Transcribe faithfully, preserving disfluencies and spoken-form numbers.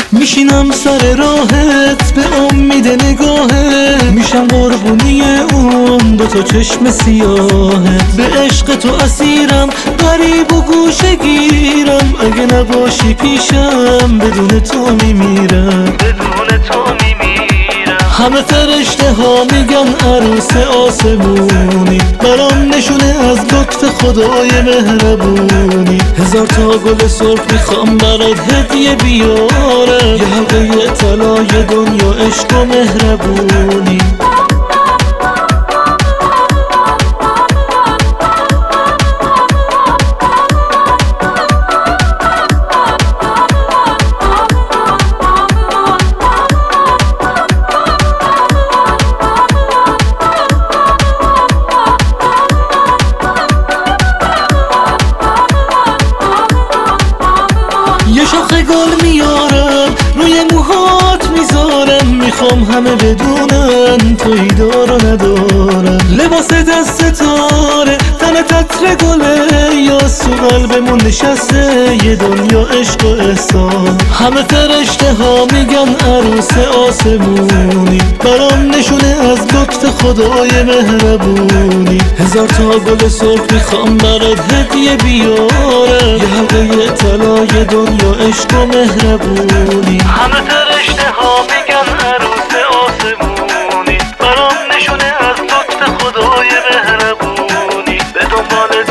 میشینم سر راهت به امید نگاهت، میشم قربونی اون دو تا چشم سیاهت. به عشق تو اسیرم غریب و گوشه گیرم، اگه نباشی پیشم بدون تو میمیرم، بدون تو میمیرم. همه فرشته ها میگن عروس آسمونی، برام نشونه از لطف خدای مهربونی. هزار تا گل سرخ میخوام برات هدیه بیارم، یه حلقه طلای دنیا عشق و مهربونی. یه شاخه گل میارم روی موهات میذارم، میخوام همه بدونن توی دار و ندارم. لباس دست ستاره تن تطر گله، یا تو قلبمون نشسته یه دنیا عشق و احسان. همه فرشته ها میگن عروس آسمونی، برام نشونه از لطف خدای مهربونی. هزار تا گل سرخ میخوام برات هدیه بیارم، یه حلقه طلای دنیا عشق و مهربونی. همه فرشته ها میگن عروس آسمونی، برام نشونه از لطف خدای مهربونی. به دنبال